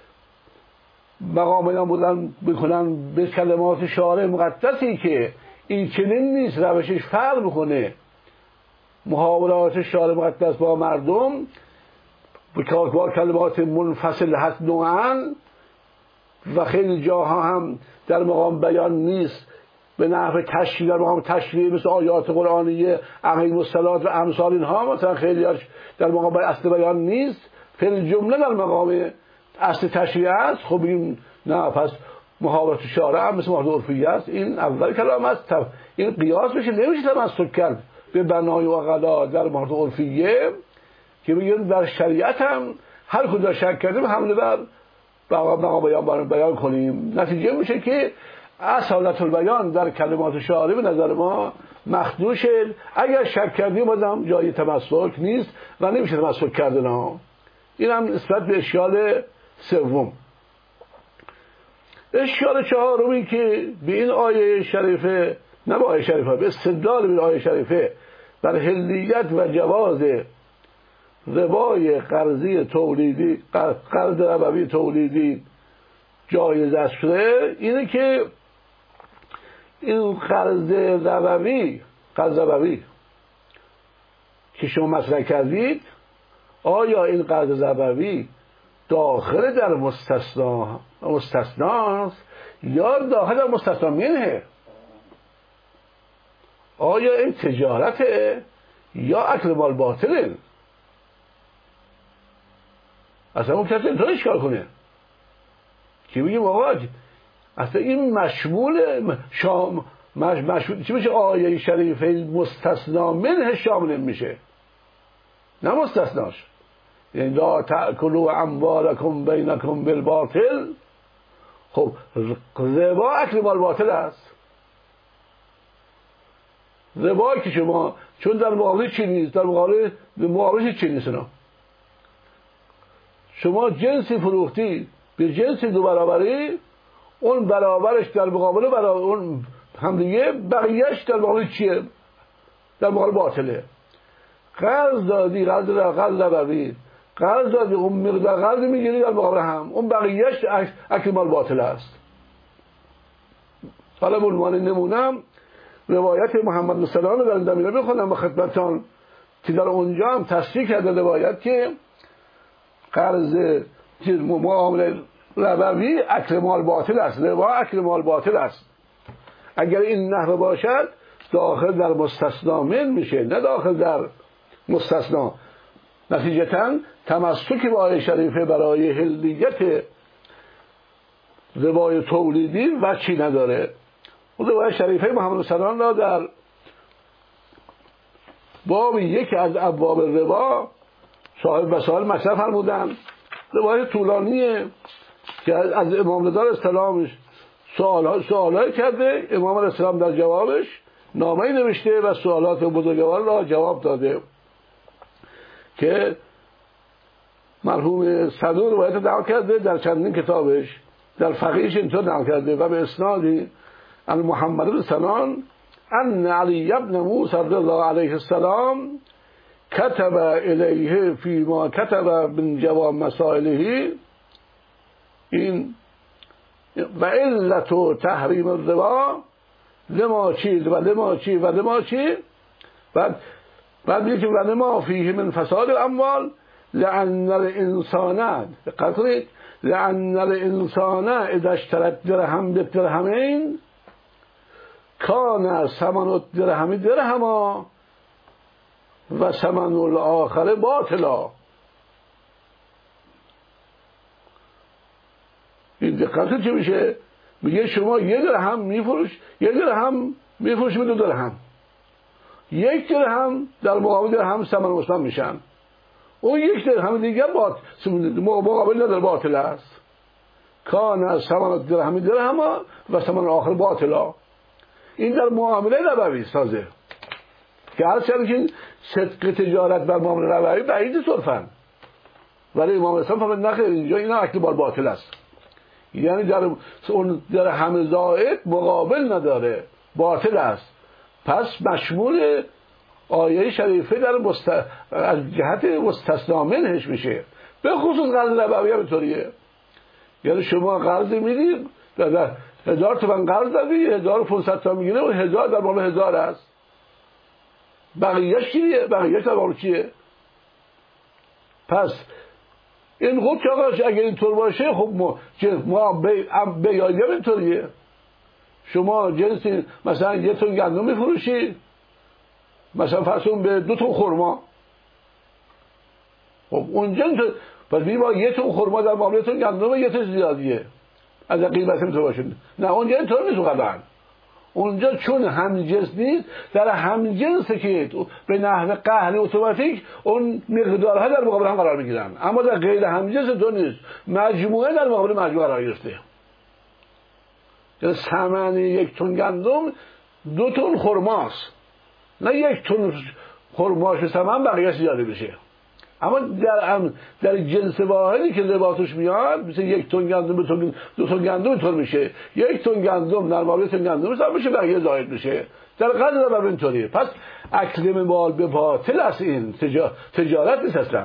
مقام بیان بودن بکنن به کلمات شارع مقدسی که این چنین نیست، روشش فرق میکنه محاورات شارع مقدس با مردم با کلمات منفصل هست نوعاً و خیلی جاها هم در مقام بیان نیست به نحو تشریع، در مقام تشریع مثل آیات قرآنیه اقیم الصلاة و امثال اینها مثلا خیلی در مقام اصل بیان نیست، خیلی جمله در مقام اصل تشریع است. خب بگیم نه، پس محاورت شارع هم مثل محاورت عرفیه است، این اول کلام است، این قیاس بشه، نمیشه تمسک کرد به بنای و عقلا در محاورت عرفیه که بگیم در شریعت هم هر کجا شک کردیم حمله بر مقام بیان کنیم. نتیجه میشه که اصالت البیان در کلمات شارع به نظر ما مخدوشه. اگر شک کردیم بازم جای تمسک نیست و نمیشه تمسک کردن. این هم نسبت به اشکال سوم. اشکال چهارمی که به این آیه شریفه، نه به آیه شریفه، به استدلال به آیه شریفه بر حلیت و جواز ربای قرضی تولیدی، قرض ربوی تولیدی جایز است شده، اینه که این قرض ربوی که شما مطرح کردید، آیا این قرض ربوی داخل در مستثناست یا داخل در مستثنا منه؟ آیا این تجارته یا اکل مال باطله؟ اصلا اون کسی اینطور اشکال کنه که بگیم آقا اصلا این مشمول چی میشه؟ آیه شریفه مستثنا منه شامل میشه، نه مستثناش. یعنی لا تأکلوا اموالکم بینکم بالباطل. خب ربا اکل مال باطل است. ربا که چون در مقابل چی نیست، در مقابل چی نیست، شما جنسی فروختی به جنسی دو برابری، اون برابرش در مقابل اون هم دیگه بقیهش در مقابل چیه؟ در مقابل باطله. قرض دادی، قرض ربوی، قرض دادی، اون مقدار قرض میگیری در مقابل هم، اون بقیهش اکل مال باطل است. حالا به عنوان نمونم روایت محمد بن سلام در این زمینه بخونم به خدمتتان که در اونجا هم تصریح کرده روایت که قرض معامله ربوی اکل مال باطل است، ربا اکل مال باطل است. اگر این نحوه باشد داخل در مستثنا من میشه، نه داخل در مستثنا. نتیجتاً تمسک به آیه شریفه برای حلیت ربای تولیدی وجهی نداره. اون روایت شریفه محمد صلی الله علیه و آله در باب یکی از ابواب ربا صاحب وسائل مطرح فرمودند. روایت طولانیه که از امام رضا علیه السلام سوالای کرده، امام علیه السلام در جوابش نامه‌ای نوشته و سوالات بزرگوار را جواب داده که مرحوم صدوق روایت نقل کرده در چندین کتابش، در فقیهش اینطور نقل کرده و به اسنادی ان محمد بن سنان ان علی بن موسی رضی الله علیه السلام كتب الیه فيما كتب من جواب مسائله این و علت تحریم الربا لما چیز و لما چی و لما چی، بعد میگه و لما فیه من فساد الاموال لأن الانسان قطره لأن الانسان اذا اشترى درهم بدرهمین کان ثمن الدرهم درهما و ثمن الاخر باطلا. این دقیقه چی میشه؟ میگه شما یه درهم میفروش، یه درهم میفروش به 2 درهم، 1 درهم در مقابل درهم ثمن مثبت میشن، اون 1 درهم دیگه مقابل نداره باطل است. کان ثمن درهم درهما و ثمن آخر باطلا. این در معامله ربوی سازه که هر چند که صدق تجارت بر معامله ربوی بعید صرفاً، ولی امام اسلام فرمود نخیر، اینجا اینا اکل مال باطل است، یعنی در اون درهم زائد مقابل نداره، باطل است. پس مشمول آیه شریفه در از جهت مستثنا منهش میشه. به خصوص قرض ربوی هم اینطوریه، یعنی شما قرض میدید 1000 تومان قرض دادی، 1500 تومان میگیره و 1000 در مقابل 1000 است، بقیه‌اش چیه؟ بقیه‌اش در مقابل چیه؟ پس این خود که آقا اگر اینطور باشه خب ما بیاییم اینطوریه. شما جنسی مثلا 1 تن گندم میفروشی، مثلا فرسون به 2 تن خرما، خب اونجا پس با 1 تن خرما در مقابل 1 تن گندم 1 تن زیادیه از قیمت اینطور باشه. نه اونجا اینطور نیست قطعاً. اونجا چون همجنس نیست، در همجنسه که به نحو قهر اتوماتیک اون مقدارها در مقابل هم قرار میگیرن، اما در غیر همجنس تو نیست، مجموعه در مقابل مجموعه قرار گرفته. یعنی ثمن 1 تن گندم 2 تن خرماست، نه 1 تن خرماش ثمن بقیه زیاده بشه. اما در جنس واحدی که رباتش میاد مثل 1 تن گندم 2 تن گندم اینطور میشه، 1 تن گندم در مقابل 1 تن گندم حساب میشه، بقیه زائد میشه. در قدر ربا اینطوریه. پس اکل مال به باطل است، این تجارت نیست اصلا.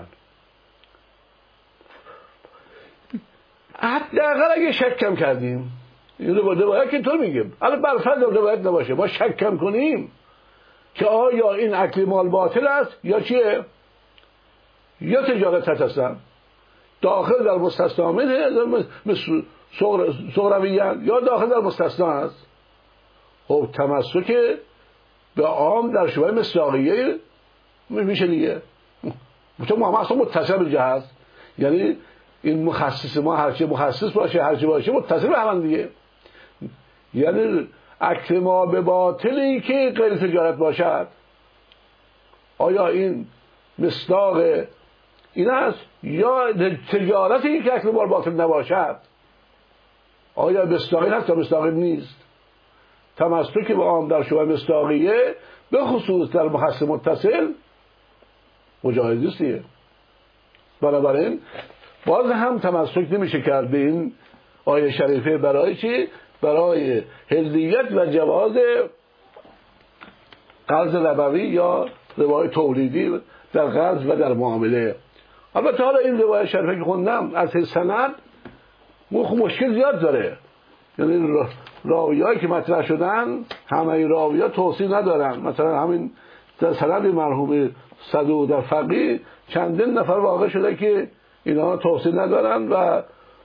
حداقل اگه شک کم کردیم، این روایت که اینطور میگه، الان برفرض روایت نباشه، ما شک کم کنیم که آیا این اکل مال باطل است یا چیه، یا تجارت هستن داخل در مستثنا منه مثل صغرویان، یا داخل در مستثنا است. خب تمسک به عام در شبه مصداقیه میشه دیگه، چون ما اصلا متصل به جهت، یعنی این مخصص ما هرچی مخصص باشه هرچی باشه متصل به هم دیگه. یعنی اکل ما به باطلی که غیر تجارت باشد، آیا این مصداق این است یا تجارتی که اکل مال باطل نباشد؟ آیا مصداقی هست یا مصداقی نیست؟ تمسک به عام در شبه مصداقیه به خصوص در مخصص متصل مجاز نیستیه. بنابراین باز هم تمسک نمیشه کرد به این آیه شریفه. برای چی؟ برای حلیت و جواز قرض ربوی یا ربای تولیدی در قرض و در معامله. البته حالا این روایت شریفه که خوندم از سند مشکل زیاد داره، یعنی راویایی که مطرح شدن همه راوی‌ها توصیل ندارن. مثلا همین در سند مرحوم صدوق در فقیه چندین نفر واقع شده که اینا توصیل ندارن و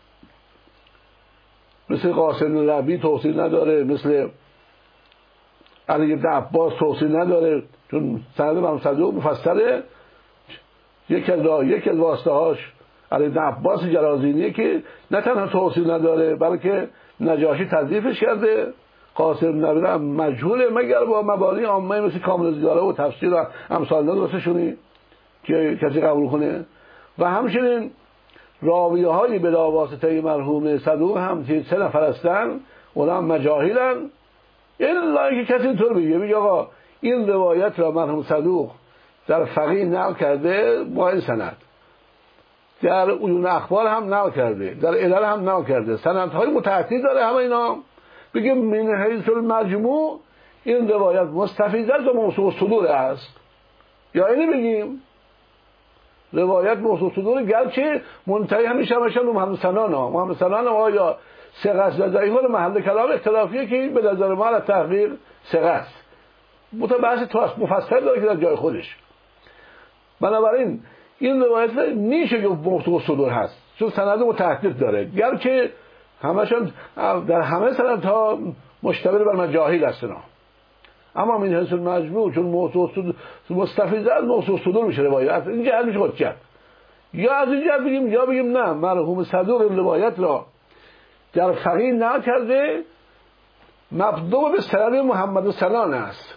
مثل قاسم ربی توصیل نداره، مثل علی بن عباس توصیل نداره، چون سند مرحوم صدوق مفصله. یک از واسطه هاش علی بن عباس جرازینیه که نه تنها توصیل نداره بلکه نجاشی تضعیفش کرده. قاسم نبی هم مجهوله مگر با مبانی عامه مثل کامل زیاره و تفسیر و امثال درستشونی که کسی قبول کنه. و همچنین راویه های بلا واسطه مرحوم صدوق هم که 3 نفر هستن اونا هم مجاهیلن، الا اینکه کسی اینطور میگه آقا این روایت را مرحوم صدوق در فقیه نقل کرده با این سند، در عیون اخبار هم نقل کرده، در علل هم نقل کرده، سندهای متعددی داره. همه اینا بگیم من حیث المجموع این روایت مستفیض است و موصوف الصدور است، یا اینی بگیم روایت موصوف الصدور گرچه منتهی همیشه رو محمد سنان آیا ثقه است یا ضعیف، محل کلام اختلافیه که به نظر ما از تحقیق ثقه است، متبحث مفصل داره که در جای خودش. بنابراین این روایت میشه که موصوف الصدور هست چون سند متعدد داره، گرچه همشون در همه سندها مشتمل بر مجاهیل هستن، اما من حیث المجموع چون موصوف مستفیض است موصوف الصدور میشه روایت. این جهت میشه حجت. یا از این جهت بگیم یا بگیم نه مرحوم صدوق این روایت را در فقیه نقل کرده مبدوع به سند محمد سنان است،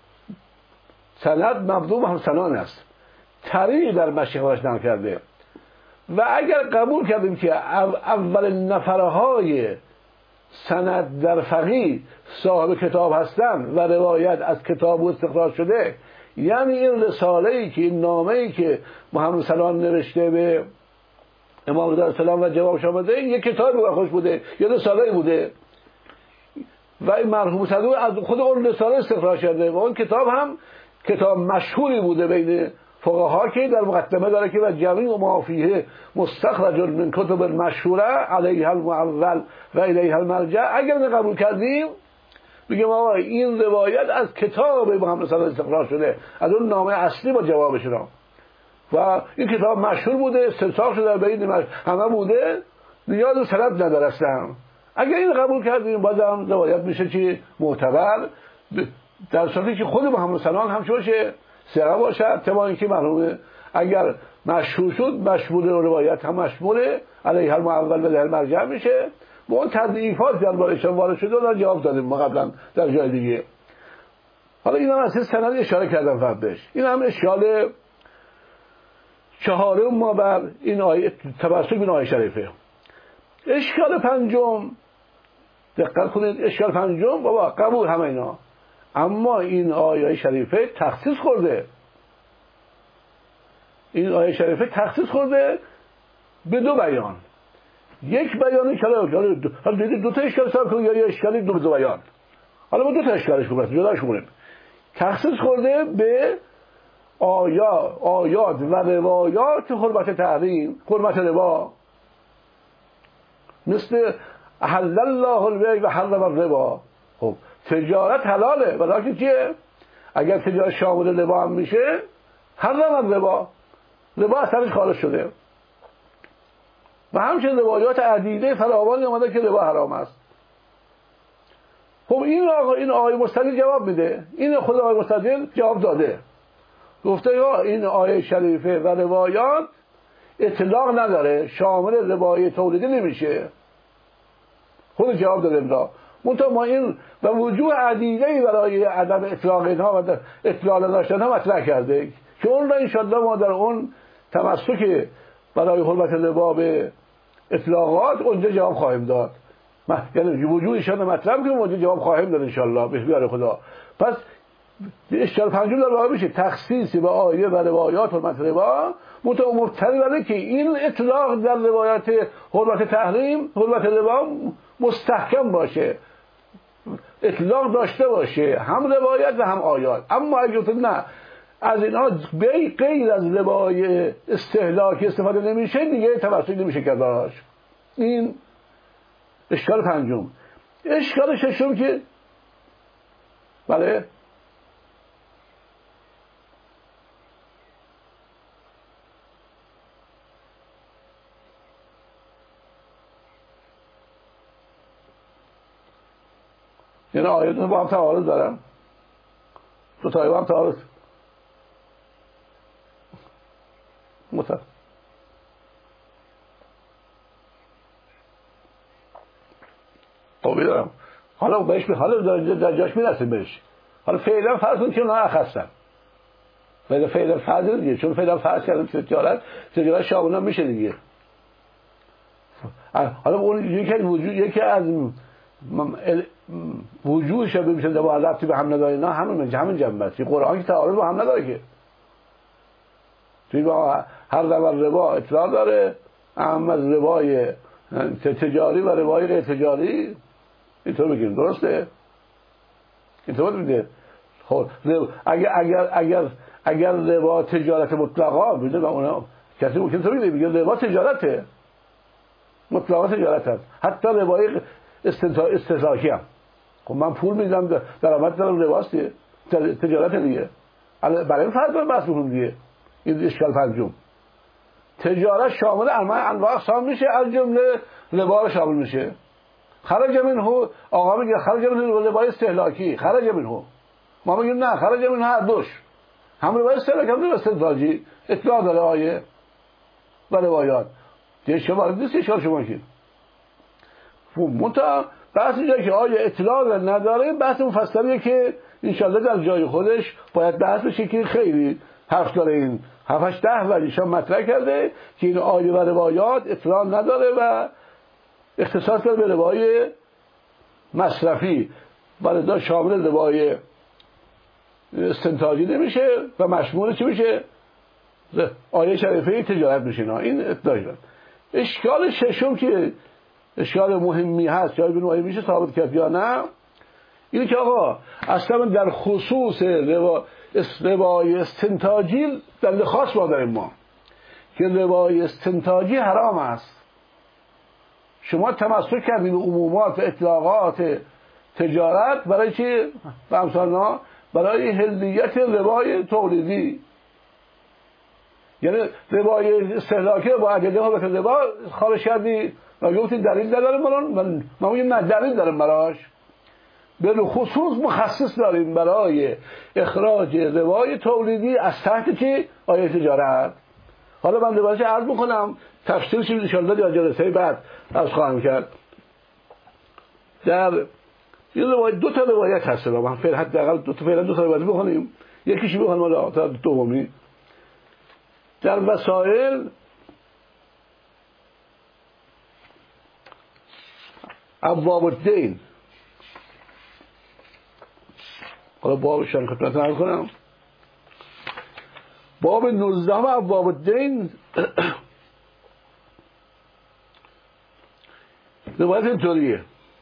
سند مبدوع محمد سنان است، طریق در مشیخش نقل کرده. و اگر قبول کردیم که اول نفرهای سند در فقیه صاحب کتاب هستند و روایت از کتاب استخراج شده، یعنی این رساله‌ای که این نامه‌ای که محمد سلام نوشته به امام رضا سلام و جوابش آمده یک کتابی خوش بوده یا رساله‌ای بوده و این مرحوم صدوق از خود اون رساله استخراج کرده و اون کتاب هم کتاب مشهوری بوده بین فقها که در مقدمه داره که و جمیع ما فیه مستخرج من کتب مشهوره علیها المعول و الیها المرجع. اگر قبول کردیم بگیم آقا این روایت از کتاب محمد صلی الله علیه و استخراج شده، از اون نامه اصلی با جوابش را، و این کتاب مشهور بوده، استنساخ شده بین همه بوده، نیاز به سند نداره اصلا. اگر این قبول کردیم بازم روایت میشه چی معتبر، در صورتی که خود محمد صلی الله هم باشه ثقه باشد، تمام اینکه مرحوم اگر مشهور شد مشمول روایت هم مشموله علیه المعول و علیه المرجع میشه. با اون تضعیفات در بارشان وارد شده اون جواب دادیم ما قبلا در جای دیگه. حالا این هم از این سند اشاره کردم فقط بهش. این هم اشکال چهارم ما بر این آیه توسط این آیه شریفه. اشکال پنجم، دقت کنید، اشکال پنجم بابا قبول همه اینا، اما این آیه شریفه تخصیص خورده. این آیه شریفه تخصیص خورده به 2 بیان. یک بیانی که حالا دو تا اشکال حساب کنید یا اشکالی دو بیان. حالا ما 2 تا اشکالش کنیم جداش کنیم. تخصیص خورده به آیات و روایات حرمت تحریم، حرمت ربا، مثل احل الله البیع و حرم الربا. خب تجارت حلاله ولی چیه؟ اگر تجارت شامل ربا هم میشه حرم الربا، ربا از سرش خارج شده. و همچنین روایات عدیده فراوانی اومده که ربا حرام است. خب این آیه مستدل جواب میده، این خود آیه مستدل جواب داده، گفته یا این آیه شریفه و روایات اطلاق نداره، شامل روایه تولیدی نمیشه. خود جواب داده امدا منتها ما این و وجوه عدیده‌ای برای عدم اطلاق اینها و اطلاق نداشتنها مطرح کرده که اون را انشاءالله ما در اون تمسک برای حرمت ربا به اطلاقات اونجا جواب خواهیم داد. یعنی وجوهشان رو مطرح کنیم اونجا جواب خواهیم داد انشاءالله به اختیار خدا. پس اشکال پنجم در واقع میشه تخصیص به آیه و روایات حرمت ربا مبتنی که این اطلاق در روایت حرمت تحریم، حرمت ربا مستحکم باشه، اطلاق داشته باشه، هم روایت و هم آیات. اما اگه نه از اینا غیر از ربای استهلاکی استفاده نمیشه، دیگه توسل نمیشه کرداش. این اشکال پنجم. اشکال ششم که بله یعنی آیات با هم تعارض دارن، دو تایی با هم تعارض طبیعی دارم. حالا بهش حالا در جاش میرسیم بهش. حالا فعلا فرض کنید که اونها اخستن، ولی فعلا فرض دیگه، چون فعلا فرض کردن تجارت شامل میشه دیگه. حالا اون یکی از وجودش به میشه با ربطی به هم نداره، نه همین جنبه است. قرآن که تعارض با هم نداره که. توی با هر زمان ربا اطلاق داره، اما ربای تجاری و ربای غیر تجاری اینطور بگیم، درسته؟ اینطور میگه. خب اگر ربا تجارت مطلقا میده و اونا کسی ممکن تو میگه ربا تجارته، مطلقا تجارت هست، حتی ربای استهلاکی هم. خب من پول میدم درآمد دارم، رباست دیگه، تجارت دیگه. برای این فرض رو بحث می‌کنیم دیگه. این اشکال پنجم. تجارت شامل انواع اقسام میشه، از جمله ربا شامل میشه. خرج منه، آقا میگه خرج منه ربای استهلاکی، خرج منه. ما میگیم نه، خرج منه هر دوش، هم ربای استهلاکی هم ربای استهلاکی. اطلاع داره آیه و روایات. دیگه شما نیست اشکال شما که. منتها بحث اینجا که آیه اطلاع نداره، بحث مفصلیه که انشالله در جای خودش باید بحث بشه که خیلی حرف داره. این 7-10 ولیشان مطرح کرده که این آیه و روایات اطلاع نداره و اختصاص داره به روای مصرفی، ولی شامل روای استنتاجی نمیشه و مشمول چی میشه؟ آیه شریفه تجارت میشه. این اطلاع داره. اشکال ششم که اشکال مهمی هست، جای بین آیه میشه ثابت کرد یا نه، اینه که آقا اصلا در خصوص روای استنتاجی دلیل خاص ما داریم ما که روای استنتاجی حرام است. شما تمسک کردید به عمومات و اطلاقات تجارت برای چی؟ و امثالنا برای حلیت روای تولیدی، یعنی روای استهلاکی با ادله ها به ربا خارج کردی و گفتی دلیل نداره. ما میگیم نه، دلیل داریم براش، به خصوص مخصص داریم برای اخراج روای تولیدی از تحت چی؟ آیه تجارت. حالا من روایش عرض میکنم، تفسیرش ان شاءالله در جلسه بعد عرض خواهم کرد. در این روایت دو تا روایت هست، من حداقل دو تا روایت بخونیم، یکیش بخونم حالا تا دومی. در وسائل ابواب الدین، حالا بابش هم خدمت عرض کنم، باب 19 ابواب الدین. روایت اینطوریه: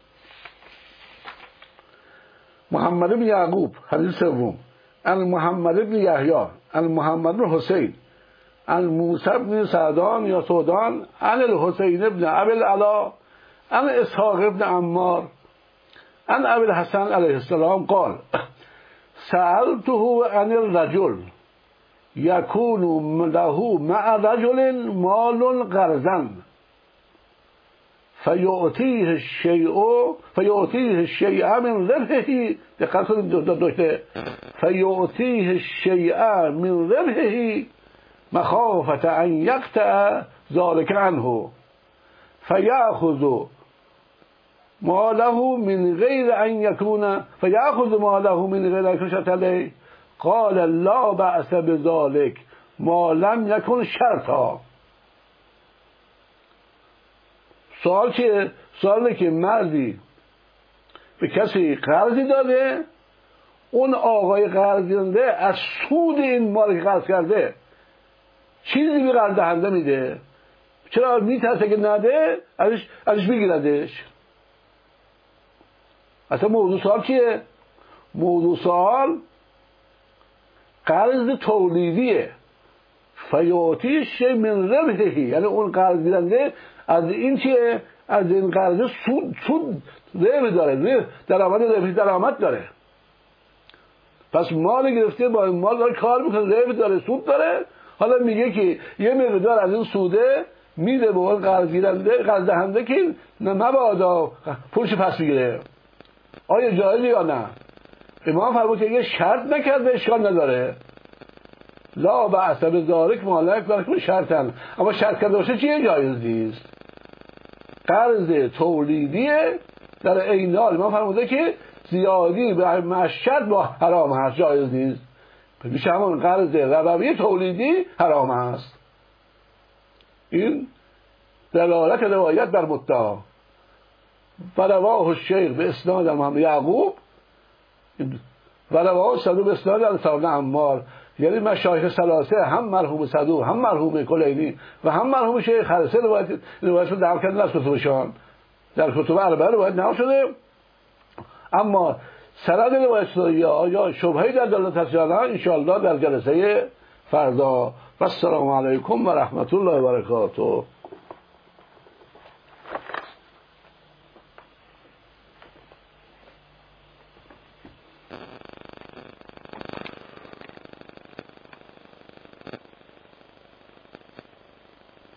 محمد بن یعقوب، حدیث سوم، عن محمد بن یحیی، عن محمد بن حسین، عن موسی بن سعدان یا سودان، عن الحسین بن ابی العلا، عن اسحاق بن عمار، عن ابی الحسن علیه السلام قال: سألته عن الرجل يكون له مع رجل مال قرضا فيعطيه الشيء من ربحه، دقت کنید دوشته، فيعطيه الشيء من ربحه مخافة أن يقطع ذلك عنه فيأخذ ماله من غير أن يكون شرط عليه. قال لا بأس بذلك ما لم يكن شرطا. سوال چیه؟ سواله که مردی به کسی قرضی داده، اون آقای قرض دهنده از سود این مال که قرض کرده چیزی به قرض دهنده میده، چرا میترسه که نده ازش بگیردش. اصلا موضوع سوال چیه؟ موضوع سوال قرض تولیدیه، فیاتی شی من ربحی، یعنی اون قرض گیرنده از این چیه؟ از این قرض سود ربح داره، درآمد داره. پس مال گرفته، با این مال داره کار میکنه، ربح داره، سود داره. حالا میگه که یه مقدار از این سوده میده به اون قرض گیرنده، قرض دهنده که مبادا پولش پس بگیره. آیا جایزه یا نه؟ امام فرمود که یه شرط نکرده اشکال نداره، لا بأس بذلک ما لا یکن شرطا، اما شرط کرده باشه چیه؟ جایز نیست. قرض تولیدیه، در عین حال امام فرموده که زیادی به معشر با حرام هست، جایز نیست. میشه همون قرض ربوی تولیدی حرام است. این دلالت روایت بر مدعا. و رواه الشیخ به اسناد محمد یعقوب و رواه صدوق به اسناد انصار عمار، یعنی مشایخ ثلاثه، هم مرحوم صدوق، هم مرحوم کلینی و هم مرحوم شیخ خلصه روایت رو نقل کردن از کتبشان، در کتب اربعه روایت نقل شده. اما سند روایت یا شبهه‌ای در دلالت هست یا نه، انشاءالله در جلسه فردا. و السلام علیکم و رحمت الله و برکاته.